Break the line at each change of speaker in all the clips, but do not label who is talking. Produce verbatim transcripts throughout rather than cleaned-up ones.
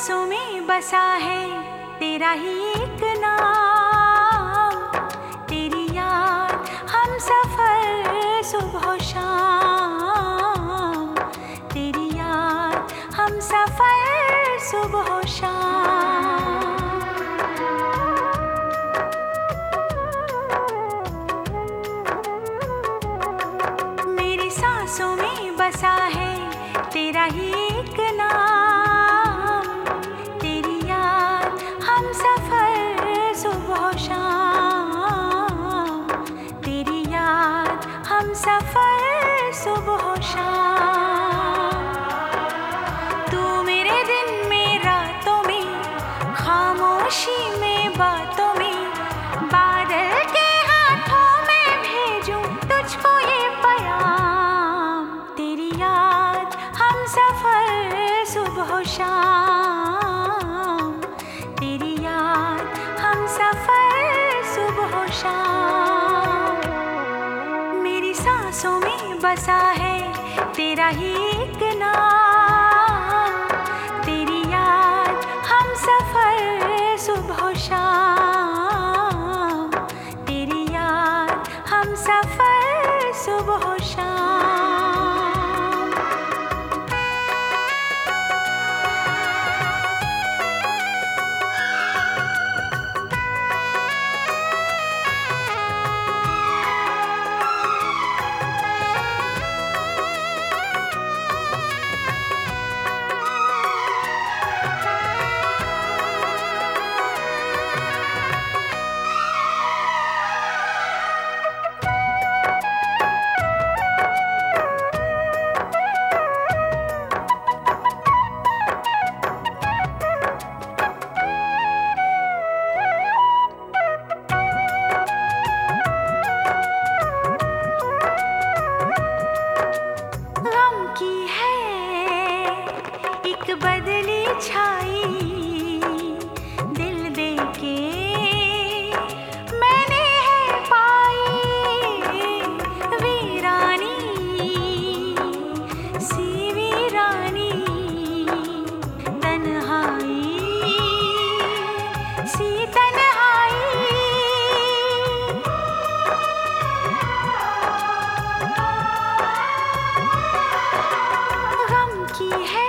सांसों में बसा है तेरा ही एक नाम, तेरी याद हम सफर सुबह शाम, तेरी याद हम सफर सुबह शाम। मेरी सांसों में बसा है तेरा ही एक नाम, तेरी याद हम सफर सुबह शाम, तेरी याद हम सफर सुबह शाम। तू मेरे दिन में रातों में, खामोशी में बातों में, बादल के हाथों में भेजूं तुझको ये पैगाम, तेरी याद हम सफर सुबह शाम, तेरी याद हम सफर सुबह शाम। मेरी सांसों में बसा है तेरा ही एक नाम, तेरी याद हम सफर सुबह शाम, तेरी याद हम सफर सुबह शाम। बदली छाई दिल दे के मैंने है पाई, वीरानी सी वीरानी, तन्हाई सी तन्हाई। गम की है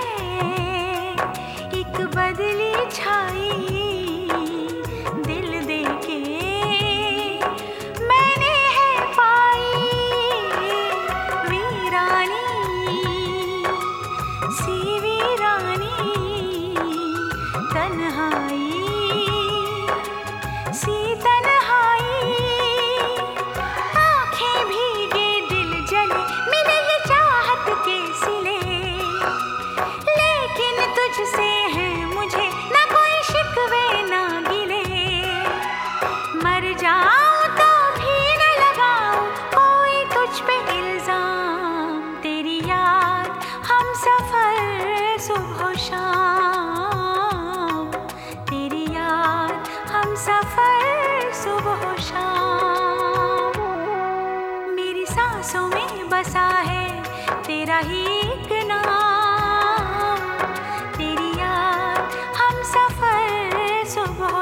बदली छाई दिल दे के मैंने है पाई, वीरानी सी वीरानी, तन्हाई सी तन्हाई। आँखें भीगे दिल जले मिले ये चाहत के सिले, लेकिन तुझसे है मुझे न कोई शिकवे ना गिले। मर जाऊं तो भी न लगाऊं कोई तुझ पे इल्जाम, तेरी याद हम सफर सुबह शाम, तेरी याद हम सफर सुबह शाम। मेरी सांसों में बसा है तेरा ही एक नाम, तेरी याद हम सफर सुबह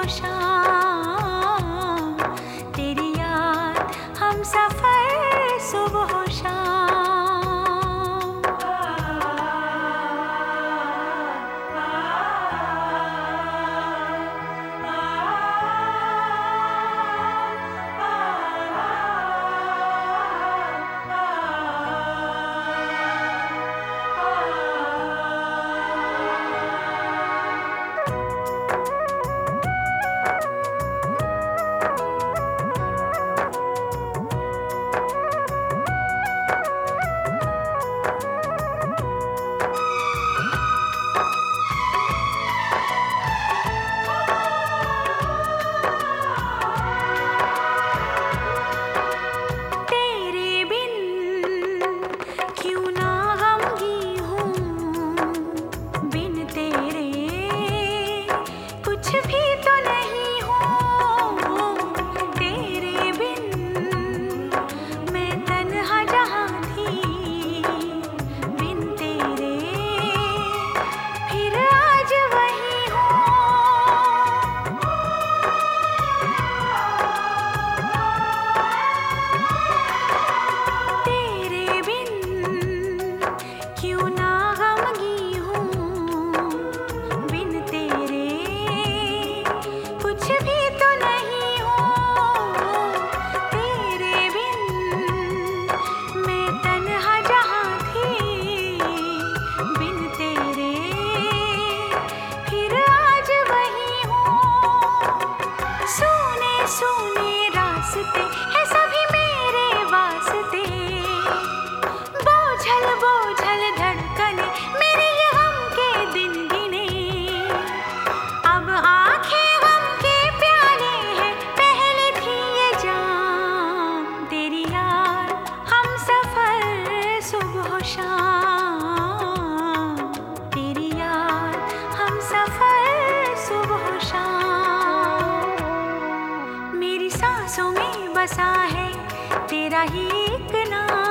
शाम, तेरी याद हम सफर सुबह शाम। Oh ही एक नाम।